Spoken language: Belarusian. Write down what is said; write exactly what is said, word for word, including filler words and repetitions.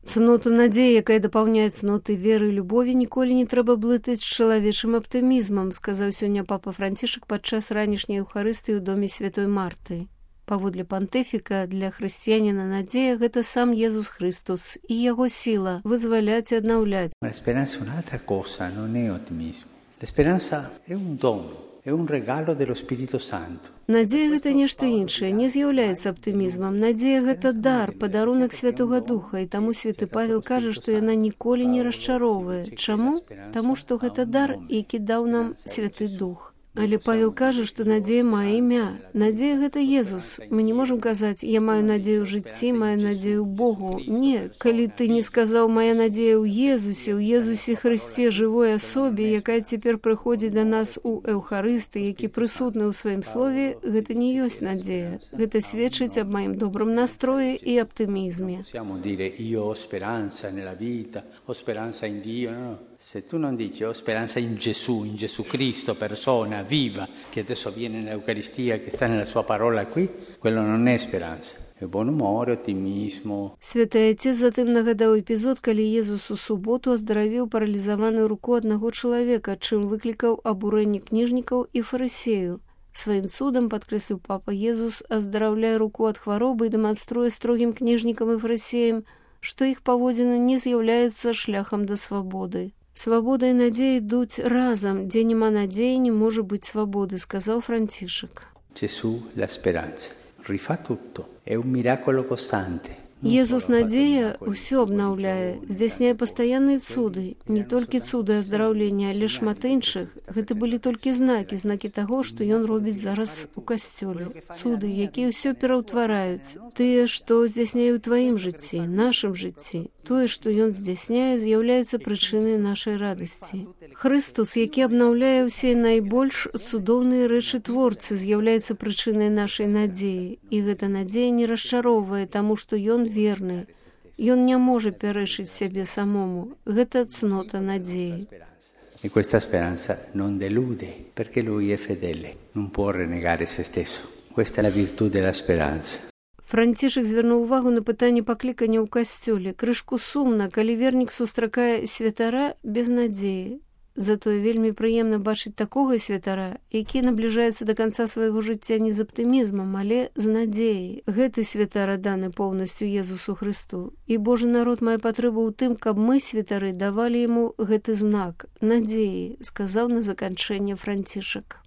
Цноту надзеі, якая дапаўняе цноты веры і любові, ніколі не трэба блытаць з чалавечым аптымізмам, сказаў сёння папа Францішак падчас ранішняй еўхарыстыі ў доме святой Марты. Паводле пантыфіка, для хрысціяніна надзея – гэта сам Езус Христос і яго сіла вызваляць і аднаўляць. L'esperanza è un'altra cosa, non è ottimismo. L'esperanza è un dono. È un regalo dello Spirito Santo. Надзея – гэта нешта іншае, не з'яўляецца аптымізмам. Надзея – гэта дар, падарунак Святога Духа, і таму святы Павел кажа, што яна ніколі не расчароўвае. Чаму? Таму што гэта дар, які даў нам Святы Дух. Але Павел кажа, што надзея мае імя. Надзея – гэта Езус. Мы не можам казаць, я маю надзею ў жыцці, маю надзею ў Богу. Не, калі ты не сказаў, мая надзея ў Езусе, ў Езусе Христе, жывой асобе, якая цяпер прыходзіць да нас у Эўхарысты, які прысутны ў сваім слове, гэта не ёсць надзея. Гэта сведчыць аб маім добрым настроі і аптымізме. Possiamo dire io ho speranza nella vita, ho speranza in Dio, no, no. Se tu non dici ho speranza in Gesù, in Gesù Cristo, persona viva, che adesso viene nell'Eucaristia, che sta nella sua parola qui, quello non è speranza. È buon umore, ottimismo. Святы Отец затым нагадаў эпізод, калі Езус у суботу аздаравіў паралізаваную руку аднаго чалавека, чым выклікаў абурэнне кніжнікаў і фарысею. Сваім цудам, падкрэсліў папа, Езус аздараўляе руку ад хваробы і дэманструе строгім кніжнікам і фарысеям, што іх паводзіны не з'яўляюцца шляхам да свабоды. Свабода і надзея ідуць разам, дзе няма надзеі, не можа быць свабоды, сказаў Францішак. Gesù la speranza. Rifà tutto. È un miracolo costante. Езус надзея ўсё абнаўляе, здзяйсняе пастаянныя цуды, не толькі цуды аздараўлення, але шмат іншых. Гэта былі толькі знакі, знакі таго, што ён робіць зараз у касцёле. Цуды, якія ўсё пераўтвараюць. Тыя, што здзяйсняе ў тваім жыцці, нашым жыцці. Тое, што ён здзяйсняе, з'яўляецца прычынай нашай радасці. Христос, які абнаўляе ўсе найбольш цудоўныя рэчы творцы, з'яўляецца прычынай нашай надзеі. І гэта надзея не расчароўвае, таму што ён верны. Ён не можа пярэчыць сябе самому. Гэта цнота надзеі. E questa speranza non delude, perché lui è fedele, non può renegare se stesso. Questa è la virtù della speranza. Францішак звярнуў увагу на пытанне паклікання ў касцёле. Крышку сумна, калі вернік сустракае святара без надзеі. Затое вельмі прыемна бачыць такога святара, які набліжаецца да канца свайго жыцця не з аптымізмам, але з надзеяй. Гэты святар адданы поўнасцю Езусу Христу. І Божы народ мае патрэбу ў тым, каб мы, святары, давалі яму гэты знак надзеі, сказаў на заканчэнне Францішак.